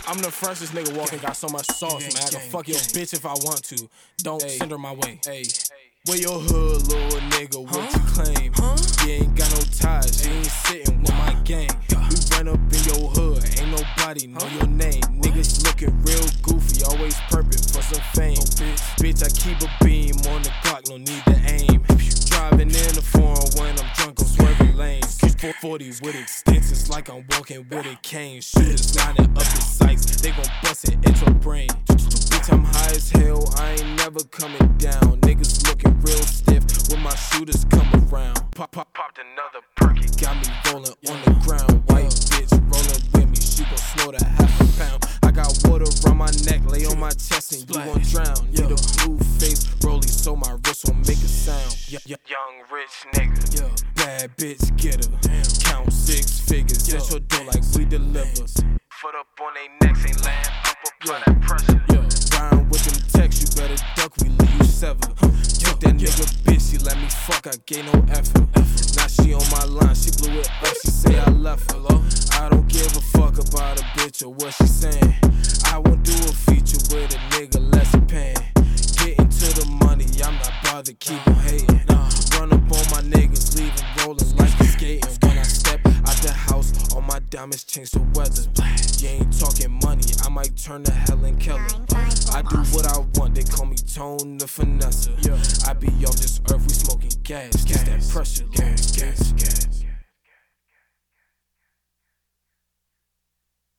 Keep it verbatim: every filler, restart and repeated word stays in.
I'm the freshest nigga walking, got so much sauce, man. I can fuck your bitch if I want to. Don't ay, send her my way. Ay. Where your hood, little nigga, what huh? you claim? Huh? You ain't got no ties, you ain't sitting with my gang. We run up in your hood, ain't nobody know huh? your name. What? Niggas looking real goofy, always purping for some fame. Oh, bitch. bitch, I keep a beam on the Glock, no need to aim. Driving in the foreign when I'm drunk, I'm swerving lanes. four forties with extensions like I'm walking with a cane. Shooters lining up the sights, they gon' bust it into your brain. Bitch, I'm high as hell, I ain't never coming down. Niggas looking real stiff when my shooters come around. Pop, pop, popped another perky, got me rolling on the ground. White bitch rolling with me, she gon' snort a half a pound. I got water around my neck, lay on my chest and you gon' drown. Need a blue face rolling so my wrist won't make a sound. Young rich nigga, bad bitch get her. Count six figures at your door like we deliver. Foot up on they necks, ain't laying up apply that pressure. Riding with them texts, you better duck, we leave you sever. Took that nigga bitch, she let me fuck, I gave no effort. Now she on my line, she blew it up, she say I left her. I don't give a fuck about a bitch or what she saying. I won't do a feature with a nigga less paying. Getting to the money, I'm not bothered, keep on hating. Run up on my niggas, leave them rolling like a skating. When I step out the house, all my diamonds change the weather. You ain't talking money, I might turn to Helen Keller. I do what I want, they call me Tone the Finesser. I be off this earth, we smoking gas, gas, that pressure, gas, gas, gas.